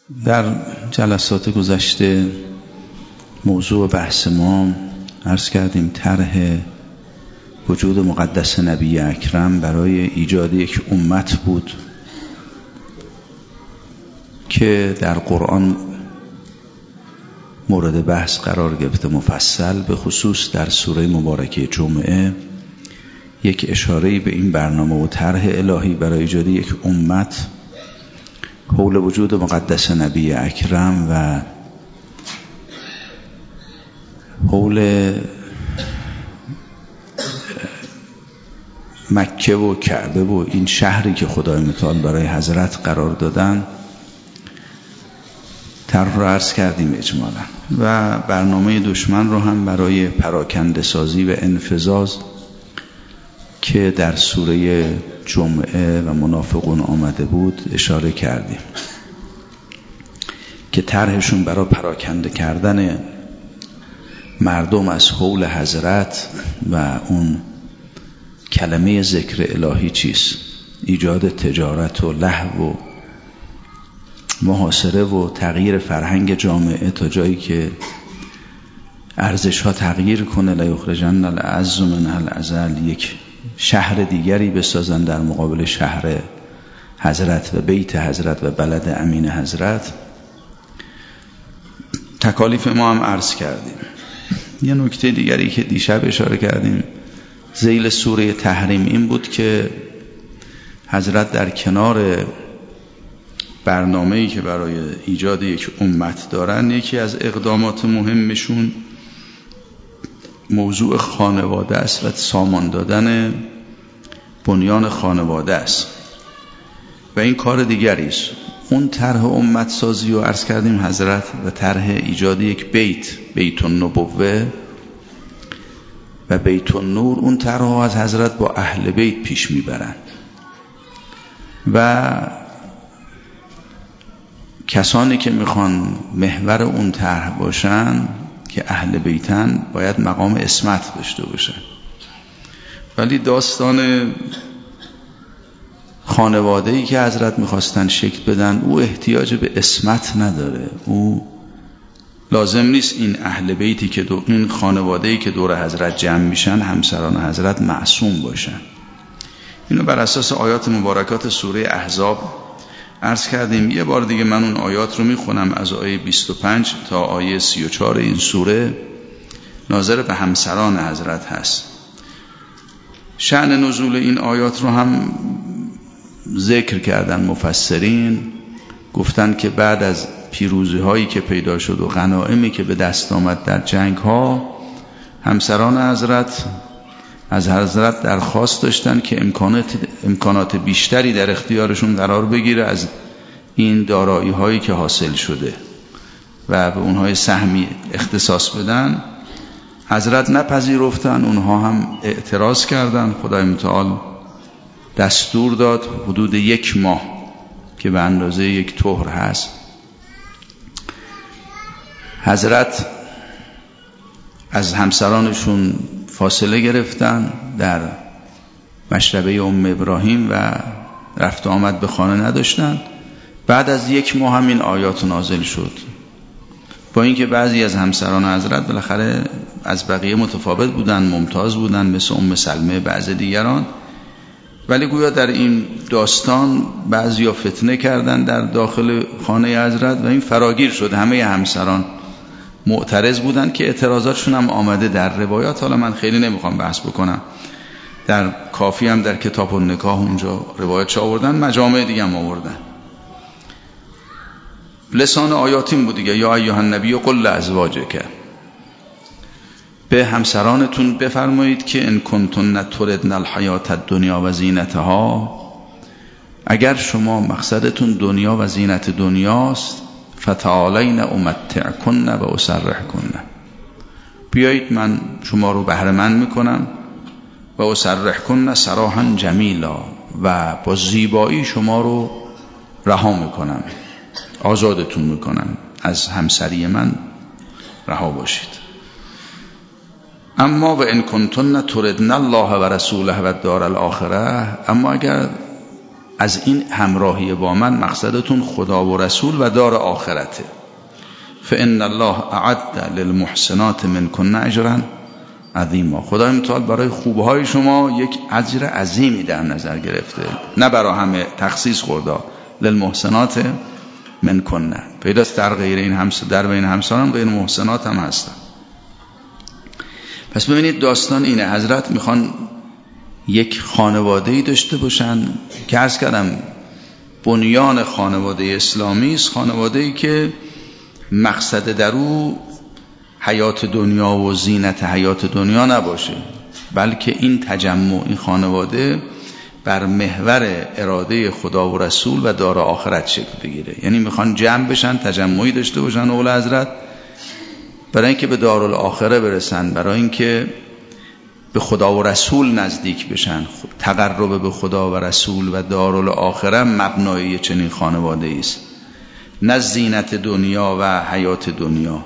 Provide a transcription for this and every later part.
در جلسات گذشته موضوع بحث ما عرض کردیم طرح وجود مقدس نبی اکرم برای ایجاد یک امت بود که در قرآن مورد بحث قرار گرفته مفصل، به خصوص در سوره مبارکه جمعه یک اشاره‌ای به این برنامه و طرح الهی برای ایجاد یک امت حول وجود مقدس نبی اکرم و حول مکه و کعبه و این شهری که خدای متعال برای حضرت قرار دادن طرح رو عرض کردیم اجمالا، و برنامه دشمن رو هم برای پراکنده سازی و انفذاز که در سوره جمعه و منافقون آمده بود اشاره کردیم که طرحشون برای پراکنده کردن مردم از حول حضرت و اون کلمه ذکر الهی چیست؟ ایجاد تجارت و لهو و محاصره و تغییر فرهنگ جامعه تا جایی که ارزش ها تغییر کنه. لیخرجن الاعز منها الاذل، یک شهر دیگری بسازن در مقابل شهر حضرت و بیت حضرت و بلد امین حضرت. تکالیف ما هم عرض کردیم. یه نکته دیگری که دیشب اشاره کردیم ذیل سوره تحریم این بود که حضرت در کنار برنامه‌ای که برای ایجاد یک امت دارن، یکی از اقدامات مهمشون موضوع خانواده است و سامان دادن بنیان خانواده است و این کار دیگری است. اون طرح امت سازی رو عرض کردیم حضرت و طرح ایجاد یک بیت النبوه و بیت النور، اون طرح از حضرت با اهل بیت پیش میبرند و کسانی که میخوان محور اون طرح باشن که اهل بیتن باید مقام عصمت داشته باشن، ولی داستان خانواده‌ای که حضرت میخواستن شکل بدن او احتیاج به عصمت نداره. او لازم نیست این اهل بیتی که این خانواده‌ای که دور حضرت جمع میشن همسران حضرت معصوم باشن. اینو بر اساس آیات مبارکات سوره احزاب عرض کردیم. یه بار دیگه من اون آیات رو میخونم از آیه 25 تا آیه 34 این سوره، ناظر به همسران حضرت هست. شأن نزول این آیات رو هم ذکر کردن مفسرین، گفتن که بعد از پیروزی هایی که پیدا شد و غنایمی که به دست آمد در جنگ ها، همسران حضرت از حضرت درخواست داشتن که امکانات بیشتری در اختیارشون قرار بگیره از این دارایی هایی که حاصل شده و به اونهای سهمی اختصاص بدن. حضرت نپذیرفتن، اونها هم اعتراض کردن. خدای متعال دستور داد حدود 1 ماه که به اندازه 1 طهر هست، حضرت از همسرانشون فاصله گرفتن در مشربه ام ابراهیم و رفت آمد به خانه نداشتن. بعد از 1 ماه هم این آیات نازل شد، با اینکه بعضی از همسران حضرت بالاخره از بقیه متفاوت بودن، ممتاز بودن مثل ام سلمه، بعضی دیگران، ولی گویا در این داستان بعضیا فتنه کردن در داخل خانه حضرت و این فراگیر شد. همه همسران معترض بودن که اعتراضاتشون هم آمده در روایات. حالا من خیلی نمیخوام بحث بکنم، در کافی هم در کتاب النکاح اونجا روایتش آوردن، مجامع دیگه هم آوردن. لسان آیاتین بود دیگه، یا ایها النبی قل لازواجک، به همسرانتون بفرمایید که ان کنتن تردن الحیات الدنیا و زینتها، اگر شما مقصدتون دنیا و زینت دنیاست، فتعالین امتعکن و اسرحکن، بیایید من شما رو بهره مند میکنم و اسرحکن سراحا جمیلا، و با زیبایی شما رو رها میکنم، آزادتون میکنم، از همسری من رها باشید. اما و ان کنتن تردن الله و رسوله و الدار الاخره، اما اگر از این همراهی با من مقصدتون خدا و رسول و دار آخرته. فإن الله اعد للمحسنات منکن اجرا عظیما. خدای متعال برای خوبهای شما یک اجر عظیمی در نظر گرفته، نه برای همه تخصیص خورده. للمحسنات منکن، پیداست در غیر این در بین همسران غیر محسنات هم هستن. پس ببینید داستان اینه، حضرت میخوان یک خانواده‌ای داشته باشن که عرض کردم بنیان خانواده اسلامی است، خانواده‌ای که مقصد در او حیات دنیا و زینت حیات دنیا نباشه، بلکه این تجمع، این خانواده بر محور اراده خدا و رسول و دار آخرت شکل بگیره. یعنی میخوان جمع بشن، تجمعی داشته باشن اول حضرت، برای اینکه به دارالآخره برسن، برای اینکه به خدا و رسول نزدیک بشن. تقرب به خدا و رسول و دارالآخره مبنای چنین خانواده است، نه زینت دنیا و حیات دنیا.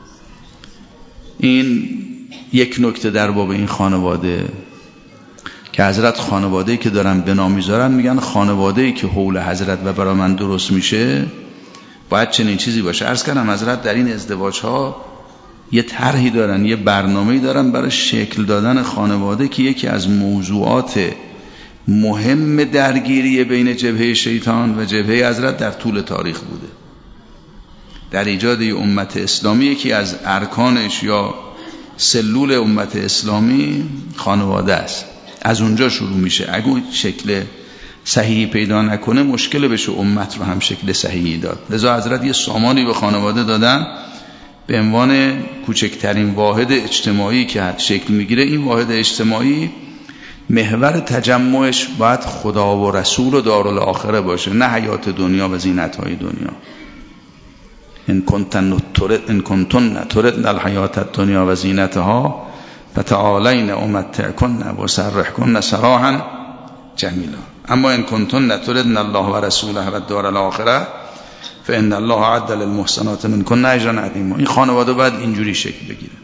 این یک نکته در باب این خانواده که حضرت خانواده‌ای که دارن بنا میذارن، میگن خانواده‌ای که حول حضرت و برای من درست میشه باید چنین چیزی باشه. عرض کردم حضرت در این ازدواج‌ها یه طرحی دارن، یه برنامه‌ای دارن برای شکل دادن خانواده که یکی از موضوعات مهم درگیری بین جبهه شیطان و جبهه حضرت در طول تاریخ بوده. در ایجاد امت اسلامی یکی از ارکانش یا سلول امت اسلامی خانواده است. از اونجا شروع میشه. اگه شکل صحیحی پیدا نکنه مشکل بشه امت رو هم شکل صحیحی داد. لذا حضرت یه سامانی به خانواده دادن به عنوان کوچکترین واحد اجتماعی که شکل میگیره. این واحد اجتماعی محور تجمعش باید خدا و رسول و دارالآخره باشه، نه حیات دنیا و زینت‌های دنیا. ان کنتن تردن الحیات الدنیا و زینتها فتعالین امتعکن و سرحکن سراحا جمیلا. اما ان کنتن تردن الله و رسوله و الدار الاخره فان الله اعد للمحسنات منکن اجرا عظیما. این خانواده باید اینجوری شکل بگیره.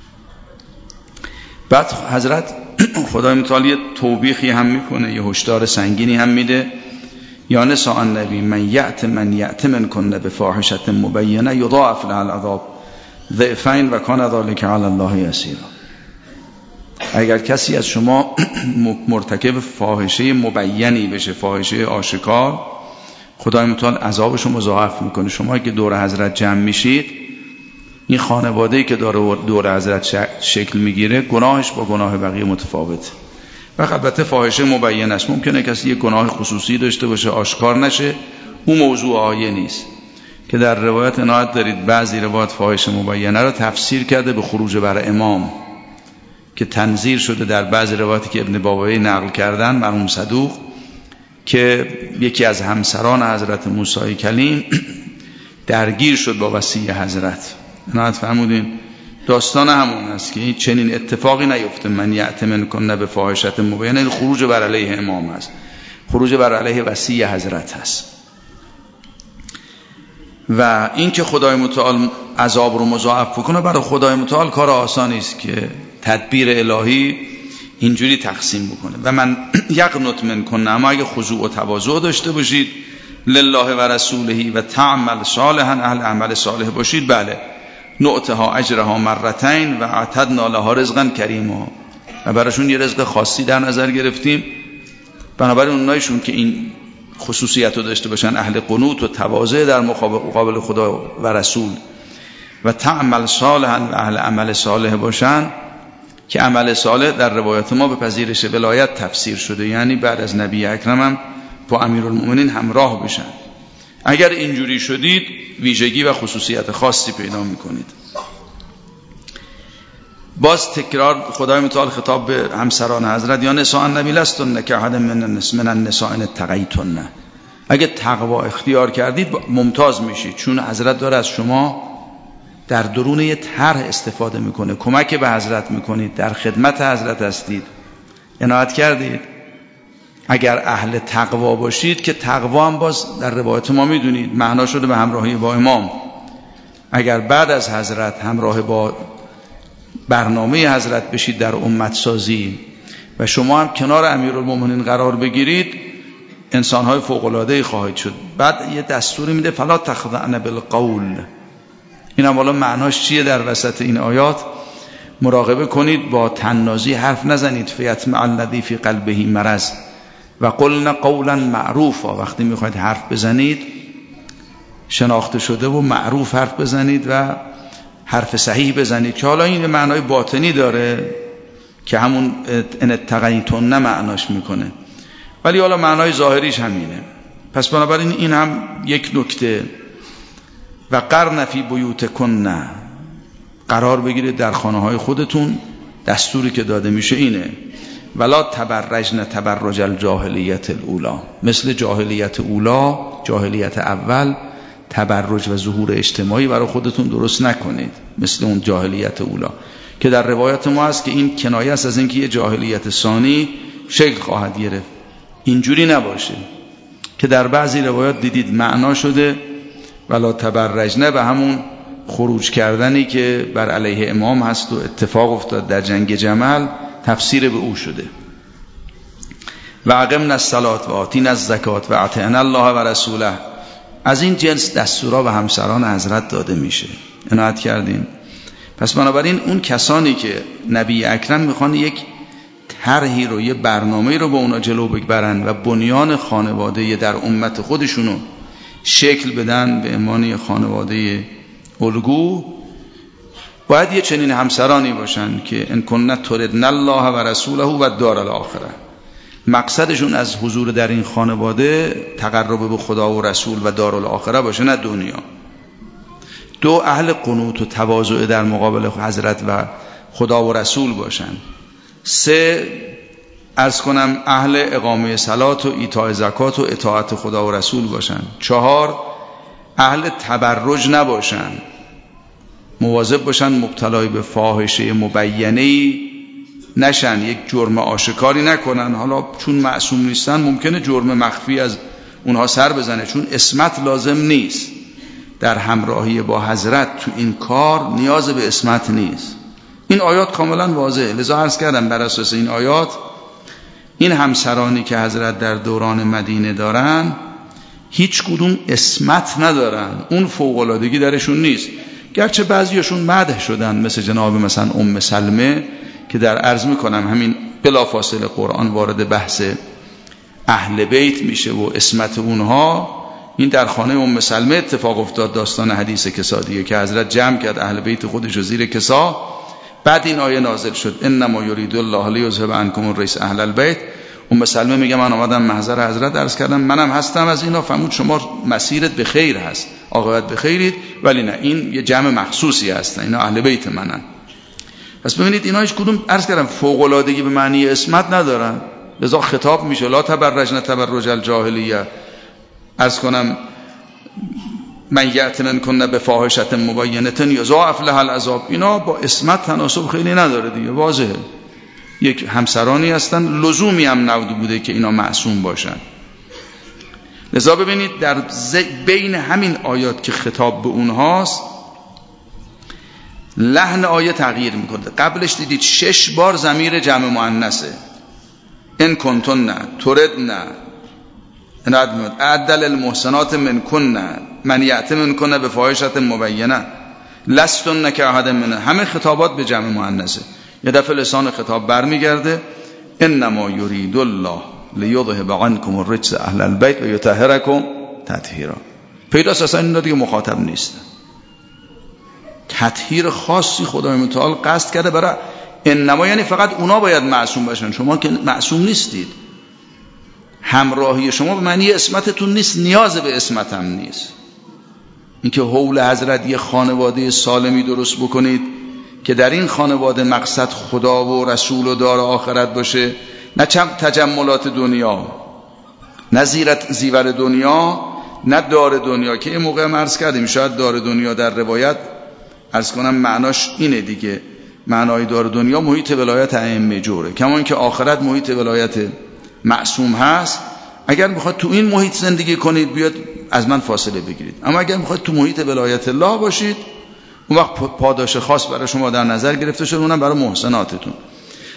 بعد حضرت خدای متعال یه توبیخی هم میکنه، یه هشدار سنگینی هم میده. یا نساء النبی من یأت منکن بفاحشة مبینه یضاعف لها العذاب ضعفین و کان ذلک علی الله یسیرا. اگر کسی از شما مرتکب فاحشه مبینی بشه، فاحشه آشکار، خدای متعال عذابش رو مضاعف میکنه. شما که دور حضرت جمع میشید، این خانواده‌ای که دور حضرت شکل میگیره گناهش با گناه بقیه متفاوته. و البته فاحشه مبین است. ممکنه کسی یک گناه خصوصی داشته باشه آشکار نشه، اون موضوع آیه نیست. که در روایت عنایت دارید بعضی روایت فاحشه مبینه رو تفسیر کرده به خروج بر امام، که تنظیر شده در بعضی روایتی که ابن بابایی نقل کردن، مرحوم صدوق، که یکی از همسران حضرت موسی کلیم درگیر شد با وصی حضرت. عنایت فرمودین داستان همون است که چنین اتفاقی نیفته. من یأت منکن بفاحشة مبینه، خروج بر علیه امام است، خروج بر علیه وصی حضرت است. و این که خدای متعال عذاب رو مضاعف بکنه، برای خدای متعال کار آسانی است که تدبیر الهی اینجوری تقسیم بکنه. و من یقنط منکن، اما اگه خضوع و تواضع داشته باشید لله و رسوله و تعمل صالحا، اهل عمل صالح باشید، بله نؤتها اجرها مرتين و اعتدنا لها رزقا کریما، و براشون یه رزق خاصی در نظر گرفتیم. بنابراین اونایشون که این خصوصیت رو داشته باشن، اهل قنوت و تواضع در مقابل خدا و رسول و تعمل صالحا و اهل عمل صالح باشن، که عمل صالح در روایت ما به پذیرش ولایت تفسیر شده، یعنی بعد از نبی اکرم هم با امیرالمؤمنین همراه بشن. اگر اینجوری شدید ویژگی و خصوصیت خاصی پیدا میکنید. باز تکرار خدای متعال خطاب به همسران حضرت، یا نساء النبی لستن کاحد من النساء ان اتقیتن، اگه تقوا اختیار کردید ممتاز میشید، چون حضرت داره از شما در درون یه طرح استفاده میکنه، کمک به حضرت میکنید، در خدمت حضرت هستید. عنایت کردید اگر اهل تقوا باشید، که تقوا هم باز در روایت ما میدونید معنا شده به همراهی با امام. اگر بعد از حضرت همراه با برنامه حضرت بشید در امت سازی و شما هم کنار امیرالمومنین قرار بگیرید، انسان‌های فوق‌العاده‌ای خواهید شد. بعد یه دستوری میده فلا تخضعن بالقول. این هم والا معناش چیه در وسط این آیات؟ مراقبه کنید با طنازی حرف نزنید. فیطمع الذی فی قلبه مرض و قلنا قولا معروفا. وقتی میخواید حرف بزنید شناخته شده و معروف حرف بزنید و حرف صحیح بزنید، که حالا این معنای باطنی داره که همون ان اتقیتن نه معناش میکنه، ولی حالا معنای ظاهریش همینه. پس بنابراین این هم یک نکته. و قرن فی بیوتکن، قرار بگیرید در خانه های خودتون. دستوری که داده میشه اینه ولا تبرجن تبرج الجاهلیت الاولا. مثل جاهلیت اولا، جاهلیت اول، تبرج و ظهور اجتماعی برای خودتون درست نکنید مثل اون جاهلیت اولا که در روایت ما هست که این کنایه است از اینکه یه جاهلیت ثانی شکل خواهد گرفت. اینجوری نباشه که در بعضی روایات دیدید معنا شده ولا تبرجنه به همون خروج کردنی که بر علیه امام هست و اتفاق افتاد در جنگ جمل تفسیر به او شده. و اقمنا الصلاة و آتینا الزکات و اطعنا الله و رسوله. از این جنس دستورا به همسران حضرت داده میشه. عنایت کردیم. پس بنابراین اون کسانی که نبی اکرم میخوان یک طرحی رو، یه برنامه‌ای رو با اونا جلو ببرن و بنیان خانواده در امت خودشونو شکل بدن به عنوان خانواده الگو، باید یه چنین همسرانی باشن که ان کنن تردن الله و رسوله و الدار الاخره. مقصدشون از حضور در این خانواده تقرب به خدا و رسول و دارالاخره باشه، نه دنیا. 2 اهل قنوت و تواضع در مقابل حضرت و خدا و رسول باشن. 3 عرض کنم اهل اقامه صلات و ایتاء زکات و اطاعت خدا و رسول باشن. 4 اهل تبرج نباشن، مواظب باشن مبتلای به فاحشه مبینه‌ای نشن، یک جرم آشکاری نکنن. حالا چون معصوم نیستن ممکنه جرم مخفی از اونها سر بزنه، چون عصمت لازم نیست. در همراهی با حضرت تو این کار نیاز به عصمت نیست. این آیات کاملا واضحه. لذا عرض کردم بر اساس این آیات این همسرانی که حضرت در دوران مدینه دارن هیچ کدوم عصمت ندارن، اون فوق‌العادگی درشون نیست. گرچه بعضیاشون مدح شدن مثل جناب مثلا ام سلمه که در عرض میکنم همین بلافاصله قرآن وارد بحث اهل بیت میشه و عصمت اونها. این در خانه ام سلمه اتفاق افتاد، داستان حدیث کسادیه که حضرت جمع کرد اهل بیت خودش رو زیر کسا. بعد این آیه نازل شد انما یرید الله لیذهب عنکم الرجس اهل البیت. ام سلمه میگه من آمدم محضر حضرت عرض کردم منم هستم از اینا، فرمود شما مسیرت به خیر هست، عاقبت به خیرید، ولی نه این یه جمع مخصوصی هستن، اینا اهل بیت منن. پس ببینید اینا هیچ کدوم عرض کردم فوق العادگی به معنی عصمت ندارن. لذا خطاب میشه لا تبرجن تبرج الجاهلیه. عرض کنم من یأتین کن بفاحشة مبینة یضاعف لها العذاب. اینا با عصمت تناسب خیلی نداره دیگه، واضحه. یک همسرانی هستن، لزومی هم نبوده بوده که اینا معصوم باشن. لذا ببینید در بین همین آیات که خطاب به اونهاست لحن آیه تغییر میکنه. قبلش دیدید 6 بار ضمیر جمع مؤنثه، ان کنتن تردن اعدل المحسنات منکن من یأتی منکن بفاحشة مبینة لستن کاحد من. همه خطابات به جمع مؤنثه. یه دفعه لسان خطاب برمیگرده انما یرید الله لیذهب عنکم الرجس اهل البیت و یطهرکم تطهیرا. پیداست اصلا اینا دیگه مخاطب نیستن. تطهیر خاصی خدای متعال قصد کرده برای انما، یعنی فقط اونا باید معصوم باشن، شما که معصوم نیستید. همراهی شما به معنی عصمتتون نیست، نیاز به عصمت هم نیست. اینکه حول حضرت یه خانواده سالمی درست بکنید که در این خانواده مقصد خدا و رسول و دار آخرت باشه، نه تجملات دنیا، نه زیور دنیا، نه دار دنیا. که این موقع عرض کردیم شاید دار دنیا در روایت عرض کنم معناش اینه دیگه، معنای دار دنیا محیط ولایت ائمه جوره، کمان که آخرت محیط ولایت معصوم هست. اگر میخواد تو این محیط زندگی کنید بیاد از من فاصله بگیرید، اما اگر میخواد تو محیط ولایت الله باشید اون وقت پاداش خاص برای شما در نظر گرفته شده، اونم برای محسناتتون.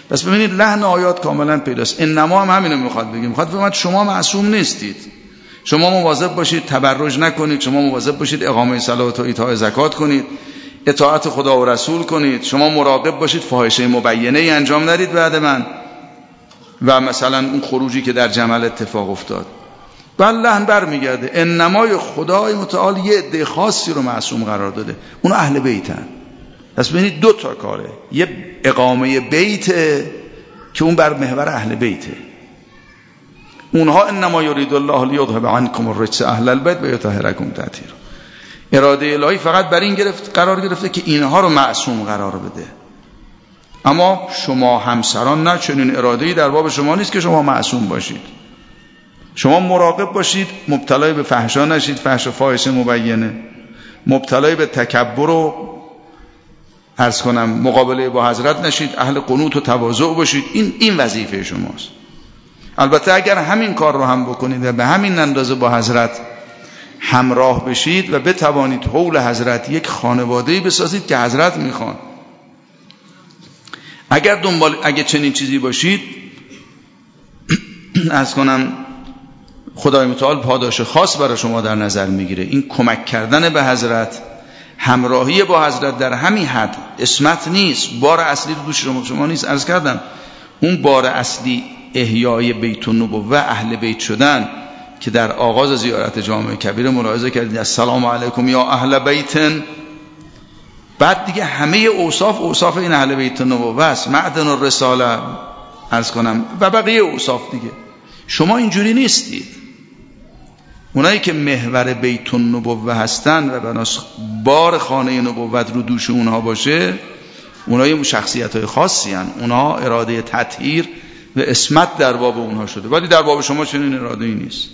پس ببینید لحن آیات کاملا پیداست. انما هم همینو میخواد بگه، میخواد بگه شما معصوم نیستید، شما مواظب باشید تبرج نکنید، شما مواظب باشید اقامه صلات و ایتاء زکات کنید، اطاعت خدا و رسول کنید، شما مراقب باشید فاحشه مبینه ای انجام ندید بعد من، و مثلا اون خروجی که در جمل اتفاق افتاد. بله لحن برمیگرده. انمای خدای متعال یه عده خاصی رو معصوم قرار داده، اون اهل بیتن. پس ببینید دو تا کاره، یه اقامه بیت که اون بر محور اهل بیته، اونها انما یرید الله لیذهب عنکم الرجس اهل البیت و یطهرکم تطهیرا. اراده الهی فقط بر این قرار گرفته که اینها رو معصوم قرار بده، اما شما همسران نه، چنین اراده‌ای در باب شما نیست که شما معصوم باشید. شما مراقب باشید مبتلای به فحشا نشید، فحش و فاحشه مبینه، مبتلای به تکبر و عرض کنم مقابله با حضرت نشید، اهل قنوت و تواضع باشید. این وظیفه شماست. البته اگر همین کار رو هم بکنید و به همین اندازه با حضرت همراه بشید و بتوانید حول حضرت یک خانواده‌ای بسازید که حضرت میخوان، اگر چنین چیزی باشید، عرض کنم خدای متعال پاداش خاص برای شما در نظر میگیره. این کمک کردن به حضرت، همراهی با حضرت در همین حد اسمت نیست، بار اصلی رو دوش شما نیست. عرض کردم اون بار اصلی احیای بیت النبوه، اهل بیت شدن، که در آغاز زیارت جامع کبیر ملاحظه کردید السلام علیکم یا اهل بیت، بعد دیگه همه اوصاف این اهل بیت النبوه است، معدن الرساله عرض کنم و بقیه اوصاف دیگه. شما اینجوری نیستید. اونایی که محور بیت النبوه هستن و بناس بار خانه نبوت رو دوش اونها باشه، اونایی شخصیت‌های خاصی هن، اونها اراده تطهیر و اسمت در باب اونها شده، ولی در باب شما چنین اراده‌ای نیست.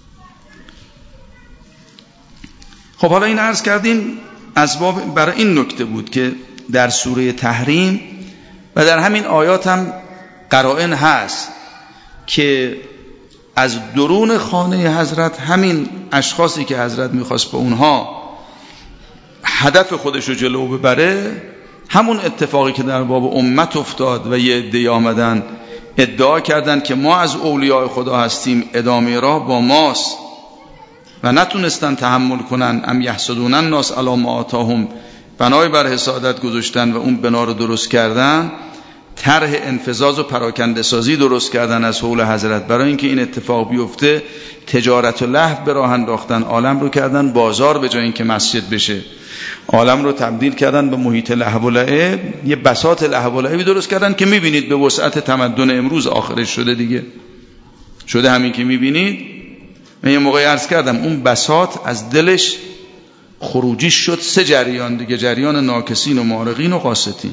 خب حالا این عرض کردیم اسباب برای این نکته بود که در سوره تحریم و در همین آیات هم قرائن هست که از درون خانه حضرت همین اشخاصی که حضرت میخواست به اونها هدف خودشو جلو ببره، همون اتفاقی که در باب امت افتاد و یه عده آمدن ادعا کردن که ما از اولیاء خدا هستیم، ادامه راه با ماست، و نتونستن تحمل کنن، ام یحسدون الناس علی ما آتاهم، بنای بر حسادت گذاشتن و اون بنا رو درست کردن، طرح انفذاز و پراکنده سازی درست کردن از حول حضرت برای اینکه این اتفاق بیفته. تجارت و لهو به راه انداختن، عالم رو کردن بازار به جای اینکه مسجد بشه، عالم رو تبدیل کردن به محیط لهو و لعب، یه بساط لهو و لعبی درست کردن که میبینید به وسعت تمدن امروز آخرش شده دیگه، شده همین که میبینید. من یه موقعی عرض کردم اون بساط از دلش خروجی شد 3 جریان دیگه، جریان ناکسین و مارقین و قاستین،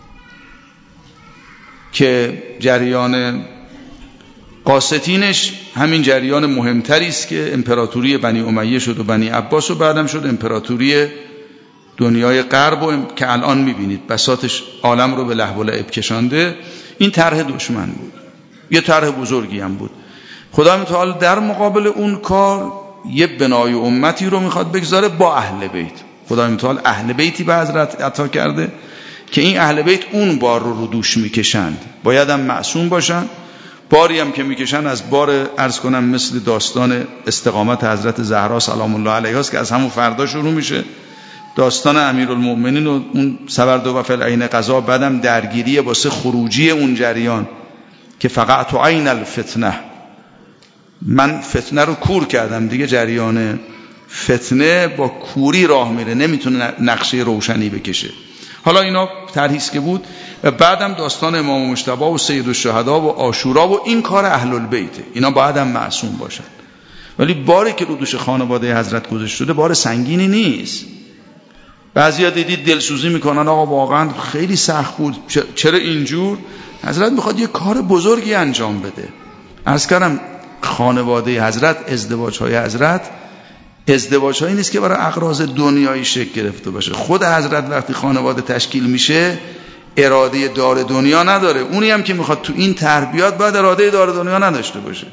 که جریان قاستینش همین جریان مهمتری است که امپراتوری بنی امیه شد و بنی عباس و بعدم شد امپراتوری دنیای غرب و که الان میبینید بساطش عالم رو به لهو و لعب کشانده. این طرح دشمن بود، یه طرح بزرگی هم بود. خدا متعال در مقابل اون کار یه بنای امتی رو میخواد بگذاره با اهل بیت. خدا متعال اهل بیتی به حضرت عطا کرده که این اهل بیت اون بار رو دوش میکشند، باید هم معصوم باشن. باری هم که میکشن از بار عرض کنم مثل داستان استقامت حضرت زهرا سلام الله علیها است که از همون فردا شروع میشه، داستان امیرالمؤمنین و اون سبرد و فل عین قضا، بعدم درگیری واسه خروجی اون جریان که فقط عین الفتنه، من فتنه رو کور کردم دیگه. جریان فتنه با کوری راه میره، نمیتونه نقشه روشنی بکشه. حالا اینا ترهیس که بود. و بعدم داستان امام مجتبی و سید الشهدا و عاشورا و این کار اهل البیته، اینا باید هم معصوم باشن. ولی باری که رو دوش خانواده حضرت گذاشته شده بار سنگینی نیست. بعضیا دیدید دلسوزی میکنن آقا واقعا خیلی سخت بود، چرا اینجور؟ حضرت میخواد یه کار بزرگی انجام بده. عرض کردم خانواده حضرت، ازدواج‌های حضرت ازدواج‌هایی نیست که برای اغراض دنیایی شکل گرفته باشه. خود حضرت وقتی خانواده تشکیل میشه اراده دار دنیا نداره، اونی هم که میخواد تو این تربیات باید اراده دار دنیا نداشته باشه.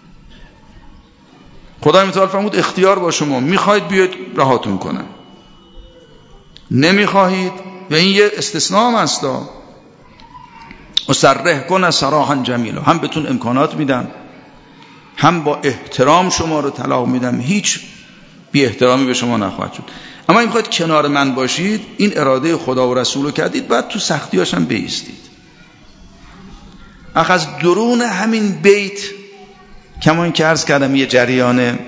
خدای متعال فرمود اختیار با شما، میخواید بیاید رهاتون کنم، نمیخواهید. و این یه استثناء هم هست، اسرح کن سراحا جمیلا، هم بهتون امکانات میدم، هم با احترام شما رو طلاق میدم، هیچ بی احترامی به شما نخواهد شد. اما این میخواید کنار من باشید، این اراده خدا و رسول رو کردید، باید تو سختی هاشم بایستید. از درون همین بیت، کمان که عرض کردم یه جریان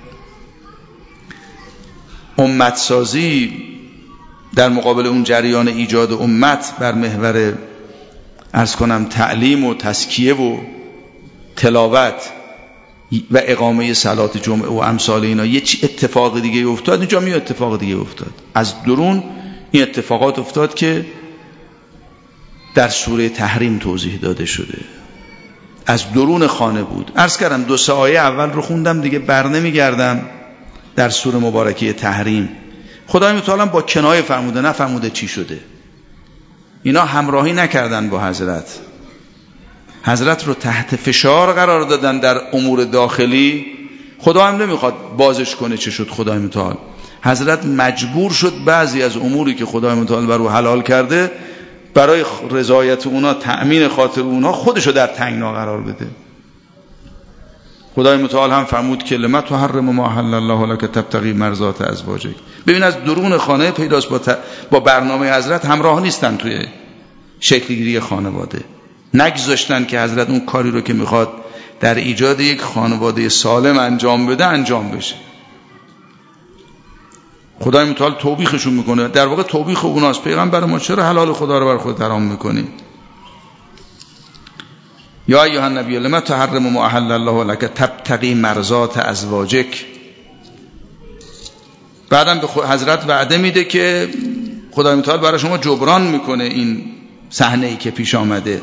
امتسازی در مقابل اون جریان ایجاد امت بر محور عرض کنم تعلیم و تزکیه و تلاوت و اقامه صلات جمعه و امثال اینا، یه اتفاق دیگه افتاد اینجا، می اتفاق دیگه افتاد از درون. این اتفاقات افتاد که در سوره تحریم توضیح داده شده، از درون خانه بود. عرض کردم 2 آیه اول رو خوندم دیگه، بر نمیگردم. در سوره مبارکه تحریم خدای متعال با کنایه فرموده، نفرموده چی شده. اینا همراهی نکردن با حضرت رو تحت فشار قرار دادن در امور داخلی. خدا هم نمیخواد بازش کنه چه شد. خدای متعال حضرت مجبور شد بعضی از اموری که خدای متعال بر او حلال کرده برای رضایت اونا، تأمین خاطر اونا، خودشو در تنگنا قرار بده. خدای متعال هم فرمود که لما تحرم ما احل الله لك تبتغي مرضات ازواجک. ببین از درون خانه پیداست با برنامه حضرت همراه نیستن توی شکلگیری خانواده. نگذاشتن که حضرت اون کاری رو که میخواد در ایجاد یک خانواده سالم انجام بده انجام بشه. خدای متعال توبیخشون میکنه، در واقع توبیخ اوناست. پیغمبر ما چرا حلال خدا رو بر خود حرام میکنی؟ یا ایها النبی لما تحرم ما احل الله لك تبتغي مرضات ازواجک. بعدم به حضرت وعده میده که خدای متعال برای شما جبران میکنه این صحنه‌ای که پیش آمده.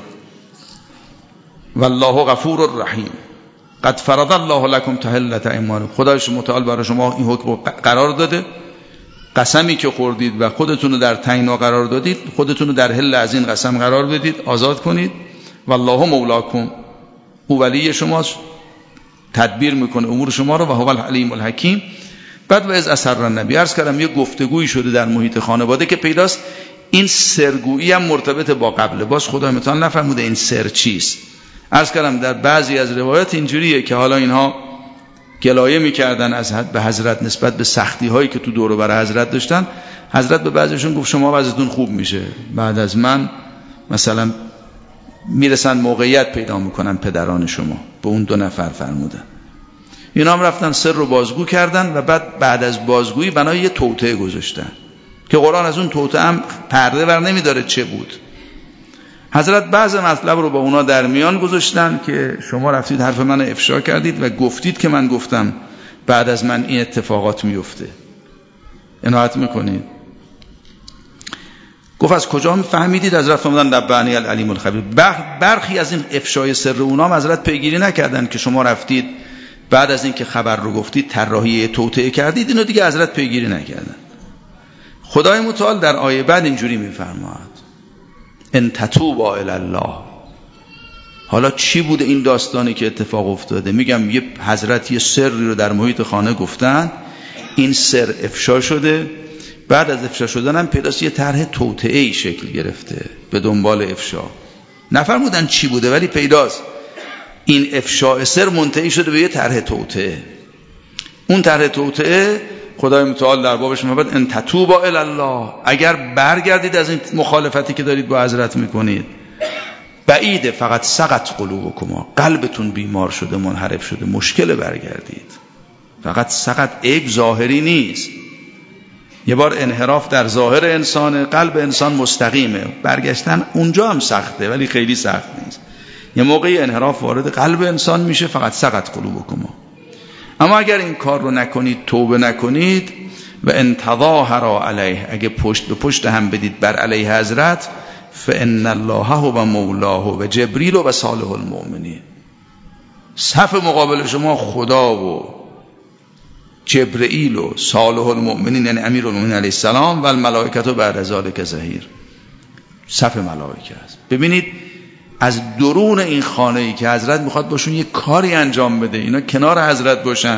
والله غفور رحیم قد فرض الله لكم تحلة ایمانکم. خدای متعال برای شما این حکم قرار داده، قسمی که خوردید و خودتون رو در تنگنا قرار دادید، خودتون رو در حل از این قسم قرار بدید، آزاد کنید. والله مولاکم، او ولی شماست، تدبیر میکنه امور شما رو، و هو العلیم الحکیم. بعد و از اثر النبی، عرض کردم یه گفتگویی شده در محیط خانواده که پیداست این سرگویی هم مرتبط با قبله. باز خدای متعال نفرموده این سر چیست. عرض کردم در بعضی از روایات اینجوریه که حالا اینها گلایه میکردن از حد به حضرت نسبت به سختی هایی که تو دور و بر حضرت داشتن. حضرت به بعضیشون گفت شما وضعیتون خوب میشه، بعد از من مثلا میرسن موقعیت پیدا میکنن پدران شما. به اون 2 نفر فرمودن. اینا هم رفتن سر رو بازگو کردن و بعد از بازگویی بنای یه توطئه گذاشتن که قرآن از اون توطئه هم پرده بر نمیداره چه بود. حضرت بعض مطلب رو با اونا در میان گذاشتن که شما رفتید حرف من افشا کردید و گفتید که من گفتم بعد از من این اتفاقات میفته. عنایت میکنید. گفت از کجا فهمیدید؟ حضرت فرمودن نبأنی العلیم الخبیر. برخی از این افشای سر اونا هم حضرت پیگیری نکردن که شما رفتید بعد از این که خبر رو گفتید طراحی توطئه کردید. اینو دیگه حضرت پیگیری نکردن. خدای متعال در آیه بعد اینجوری میفرماید ان تتوبا الی الله. حالا چی بوده این داستانی که اتفاق افتاده؟ میگم یه حضرت یه سری رو در محیط خانه گفتن، این سر افشا شده. بعد از افشا شدن هم پیداست یه طرح توطئه‌ای شکل گرفته به دنبال افشا. نفرمودن چی بوده ولی پیداست این افشاء سر منتهی شده به یه طرح توطئه. اون طرح توطئه خدای متعال در بابش میگه ان تتوبا الی الله، اگر برگردید از این مخالفتی که دارید با حضرت میکنید، بعیده فقط سقط قلوبکما، قلبتون بیمار شده، منحرف شده، مشکل برگردید. فقط سقط عیب ظاهری نیست. یه بار انحراف در ظاهر انسان، قلب انسان مستقیمه، برگشتن اونجا هم سخته ولی خیلی سخت نیست. یه موقعی انحراف وارد قلب انسان میشه، فقط سقط قلوبکما. اما اگر این کار رو نکنید، توبه نکنید، و ان تظاهر علیه، اگه پشت به پشت هم بدید بر علیه حضرت، فان الله هو مولاه و جبریل و صالح المؤمنین. صف مقابل شما خدا و جبرئیل و صالح المؤمنین، یعنی امیر المؤمنین علیه السلام، و الملائکه بعد ذلک ظهیر. صف ملائکه است. ببینید از درون این خانه‌ای که حضرت میخواد باشون یک کاری انجام بده، اینا کنار حضرت باشن.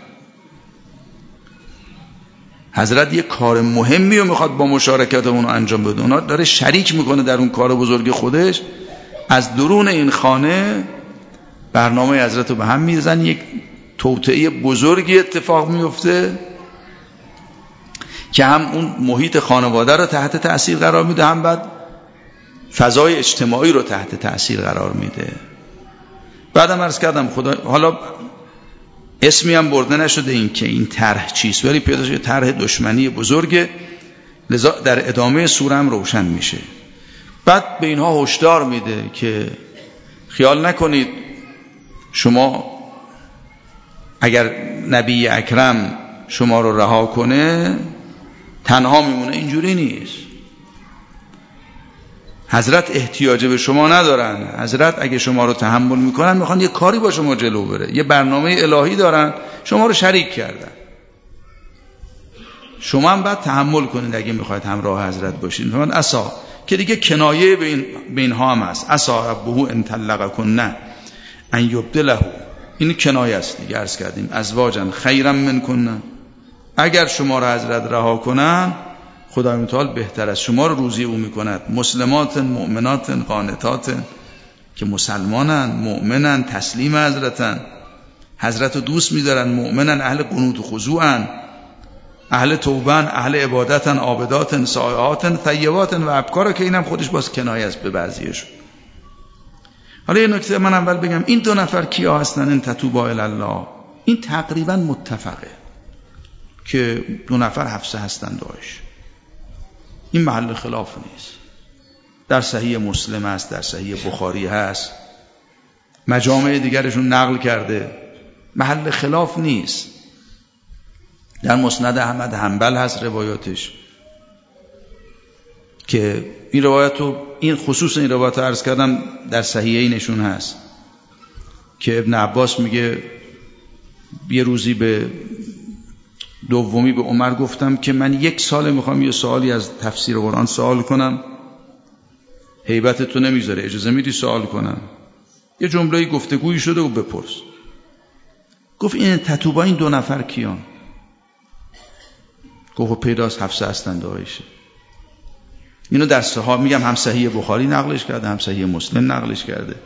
حضرت یک کار مهمی رو میخواد با مشارکت اون انجام بده، اونا داره شریک میکنه در اون کار بزرگ خودش. از درون این خانه برنامه حضرت رو به هم میزن، یک توطئه بزرگی اتفاق میفته که هم اون محیط خانواده رو تحت تأثیر قرار میده، هم بعد فضای اجتماعی رو تحت تأثیر قرار میده. بعدم عرض کردم خدا حالا اسمی هم برده نشده این که این طرح چیست، ولی پیدا شده طرح دشمنی بزرگه، لذا در ادامه سوره هم روشن میشه. بعد به اینها هشدار میده که خیال نکنید شما اگر نبی اکرم شما رو رها کنه تنها میمونه. اینجوری نیست. حضرت احتیاج به شما ندارن. حضرت اگه شما رو تحمل میکنن میخوان یه کاری با شما جلو بره، یه برنامه الهی دارن، شما رو شریک کردن. شما هم باید تحمل کنید اگه میخواید همراه حضرت باشید. فرمان عسا که دیگه کنایه به اینها هم هست. عسا ربه ان طلقکن ان یبدله، این کنایه است دیگه. عرض کردیم ازواجا خیرا منکن، اگر شما رو حضرت رها کنن خدای متعال بهتر از شما رو روزی او میکند. مسلمات مؤمنات قانتات، که مسلمانن، مؤمنن، تسلیم حضرتن، حضرت رو دوست میدارن، مؤمنن، اهل قنوت و خضوعن، اهل توبن، اهل عبادتن، عابداتن، سائحاتن، طیباتن و ابکارا، که اینم خودش باز کنایه است به بعضیشون. حالا یه نکته من اول بگم، این دو نفر کیا هستن؟ ان تتوبا الی الله، این تقریبا متفقه که دو نفر حفصه هستن داعش. این محل خلاف نیست. در صحیح مسلم است، در صحیح بخاری هست، مجامع دیگرشون نقل کرده، محل خلاف نیست. در مسند احمد حنبل هست روایاتش، که این روایتو، این خصوص این روایتو عرض کردم در صحیحینشون هست، که ابن عباس میگه یه روزی به دومی به عمر گفتم که من 1 سال میخوام یه سوالی از تفسیر قرآن سوال کنم، هیبت تو نمیذاره، اجازه میدی سوال کنم؟ یه جمله گفتگویی شده و بپرس. گفت این تتوبا این دو نفر کیان؟ گفت پیداست حفصه هستند داعشه. اینو در صحاح میگم، هم صحیح بخاری نقلش کرده، هم صحیح مسلم نقلش کرده.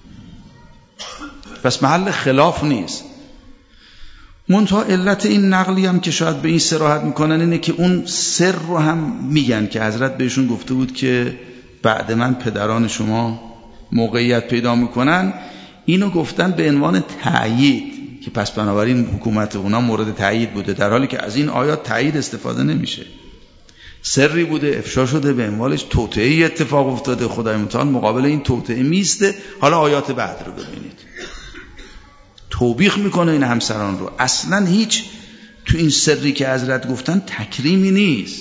پس محل خلاف نیست. منتها علت این نقلی هم که شاید به این صراحت میکنن اینه که اون سر رو هم میگن که حضرت بهشون گفته بود که بعد من پدران شما موقعیت پیدا میکنن. اینو گفتن به عنوان تأیید که پس بنابراین حکومت اونا مورد تأیید بوده، در حالی که از این آیات تأیید استفاده نمیشه. سری بوده افشا شده، به عنوانش توطئه اتفاق افتاده، خدای متعال مقابل این توطئه میسته. حالا آیات بعد رو ببینید، توبیخ میکنه این همسران رو. اصلا هیچ تو این سری که حضرت گفتن تکریمی نیست.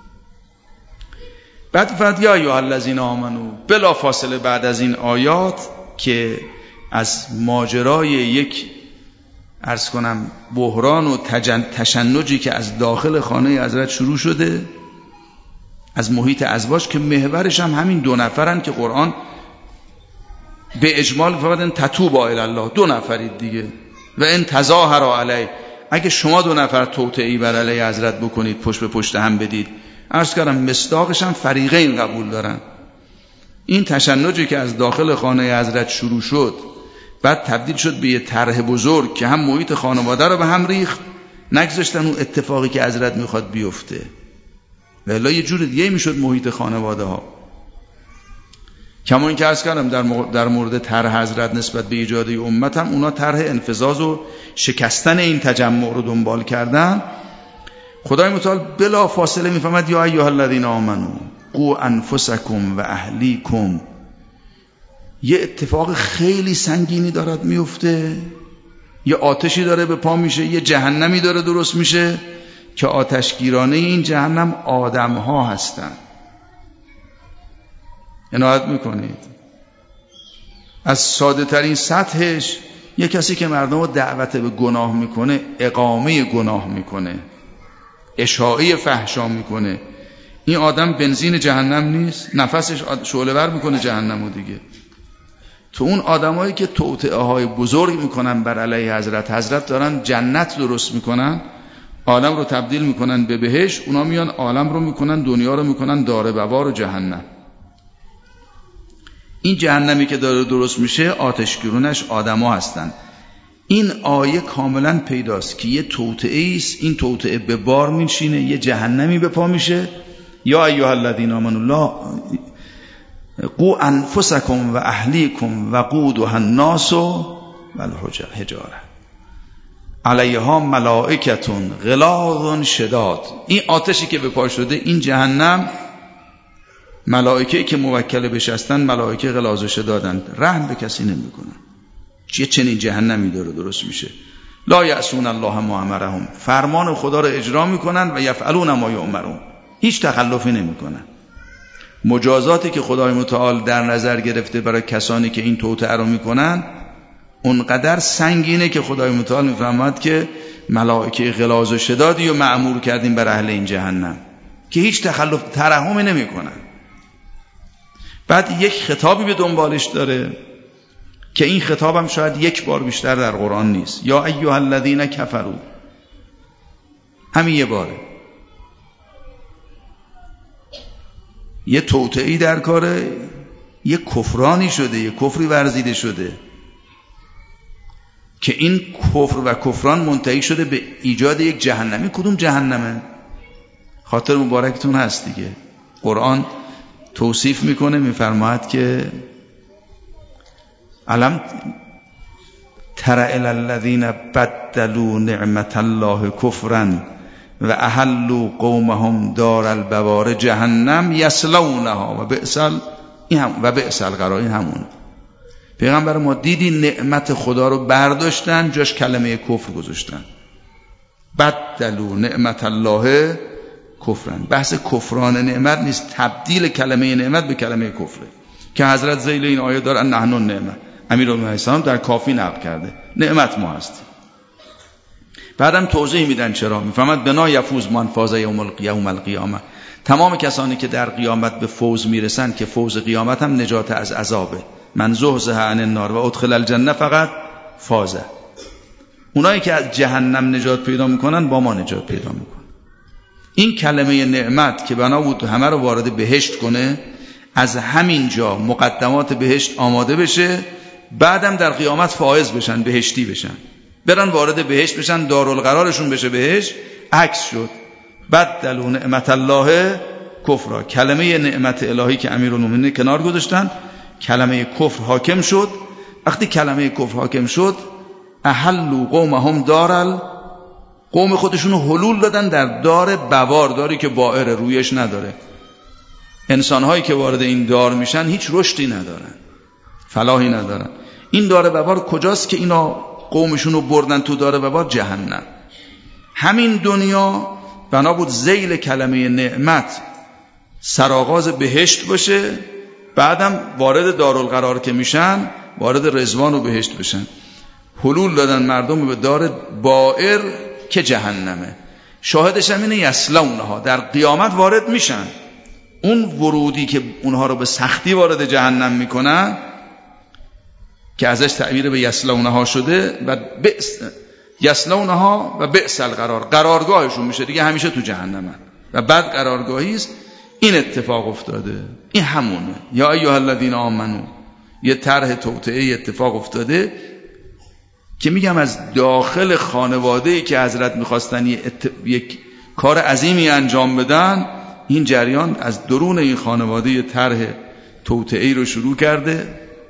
بعد فرد یا ایها الذین آمنو، بلا فاصله بعد از این آیات که از ماجرای یک عرض کنم بحران و تشنجی که از داخل خانه حضرت شروع شده، از محیط ازواج، که محورش هم همین دو نفرن که قرآن به اجمال فرمودن تتوبا الی الله، 2 نفرید دیگه. و ان تظاهروا علی، اگه شما 2 نفر توطئه‌ای بر علیه حضرت بکنید، پشت به پشت هم بدید، عرض کردم مصداقش هم فریقین قبول دارن. این تشنجی که از داخل خانه حضرت شروع شد، بعد تبدیل شد به یه طرح بزرگ که هم محیط خانواده رو به هم ریخت، نگذاشتن اون اتفاقی که حضرت میخواد بیفته. والا یه جور دیگه میشد محیط خانواده ها. کما این که عرض کردم در مورد طرح حضرت نسبت به ایجاد امت هم اونا طرح انفذاز و شکستن این تجمع رو دنبال کردن. خدای متعال بلا فاصله میفهمد یا ایها الذین آمنو قوا انفسکم و اهلیکم. یه اتفاق خیلی سنگینی دارد میفته، یه آتشی داره به پا میشه، یه جهنمی داره درست میشه که آتشگیرانه این جهنم آدم ها هستن. عنایت میکنید از ساده ترین سطحش، یه کسی که مردم رو دعوت به گناه میکنه، اقامه گناه میکنه، اشاعه فحشا میکنه، این آدم بنزین جهنم نیست؟ نفسش شعله ور میکنه جهنمو دیگه. تو اون آدمایی که توطئه های بزرگ میکنن بر علیه حضرت دارن جنت درست میکنن، عالم رو تبدیل میکنن به بهشت، اونا میان عالم رو میکنن، دنیا رو میکنن دار بوار و جهنم. این جهنمی که داره درست میشه آتشگرونش آدما هستن. این آیه کاملا پیداست که یه توطئه است، این توطئه به بار میشینه، یه جهنمی به پا میشه. یا ایها الذین آمنوا قوا انفسکم و اهلیکم وقودها الناس والحجاره علیها ملائکة غلاظ شداد. این آتشی که به پا شده، این جهنم، ملائکه‌ای که موکل بهش هستن ملائکه غلاظ شدادند، رحم به کسی نمیکنن. چه چنین جهنمی داره درست میشه. لا یعصون الله ما امرهم، فرمان خدا رو اجرا میکنن و یفعلون ما یؤمرون، هیچ تخلفی نمیکنن. مجازاتی که خدای متعال در نظر گرفته برای کسانی که این توطئه رو میکنن اونقدر سنگینه که خدای متعال میفرماد که ملائکه غلاظ و شدادی رو مأمور کردیم بر اهل این جهنم که هیچ تخلف ترحمی نمیکنن. بعد یک خطابی به دنبالش داره که این خطابم شاید یک بار بیشتر در قرآن نیست. یا ایها الذین کفروا، همین یه باره. یه توطئه‌ای در کاره، یه کفرانی شده، یه کفری ورزیده شده که این کفر و کفران منتهی شده به ایجاد یک جهنمی. کدوم جهنمه؟ خاطر مبارکتون هست دیگه. قرآن توصیف میکنه، میفرماید که علم تر الی الذین بدلوا نعمت الله کفرا و احلوا قومهم دار البوار جهنم یصلونها و بئس القرار. این همون پیغمبر ما دیدی نعمت خدا رو برداشتن، جاش کلمه کفر گذاشتن. بدلوا نعمت الله کفرن. بحث کفران نعمت نیست، تبدیل کلمه نعمت به کلمه کفره که حضرت ذیل این آیه داره نحن النعمه، امیرالمومنین السلام در کافی نقل کرده نعمت ما هست. بعدم توضیح میدن چرا. میفهمد بنا یفوز من فاز یوم القیامه، تمام کسانی که در قیامت به فوز میرسن که فوز قیامت هم نجات از عذابه، من زحزح عن النار و ادخل الجنه فقط فازه. اونایی که از جهنم نجات پیدا میکنن با ما نجات پیدا میکنن. این کلمه نعمت که بنا بود همه رو وارد بهشت کنه، از همین جا مقدمات بهشت آماده بشه، بعدم در قیامت فائز بشن، بهشتی بشن، برن وارد بهشت بشن، دارالقرارشون بشه بهشت. عکس شد. بدلوا نعمت الله کفرا، کلمه نعمت الهی که امیرالمومنین کنار گذاشتن، کلمه کفر حاکم شد. وقتی کلمه کفر حاکم شد، احلوا قومهم قوم خودشونو حلول دادن در دار بوار، داری که بائر رویش نداره. انسانهایی که وارد این دار میشن هیچ رشدی ندارن، فلاحی ندارن. این دار بوار کجاست که اینا قومشونو بردن تو دار بوار؟ جهنم. همین دنیا بنا بود ذیل کلمه نعمت سرآغاز بهشت باشه، بعدم وارد دارالقرار که میشن وارد رضوان و بهشت بشن. حلول دادن مردم به دار بائر که جهنمه. شاهدش هم اینه یصلونها، در قیامت وارد میشن. اون ورودی که اونها رو به سختی وارد جهنم میکنن که ازش تعبیر به یصلونها شده و یصلونها و بئس القرار، قرارگاهشون میشه دیگه، همیشه تو جهنمن و بعد قرارگاهی است. این اتفاق افتاده. این همونه. یا ایها الذین آمنو، یه طرح توطئه اتفاق افتاده که میگم از داخل خانواده‌ای که حضرت میخواستن یک کار عظیمی انجام بدن، این جریان از درون این خانواده طرح توطئه‌ای رو شروع کرده،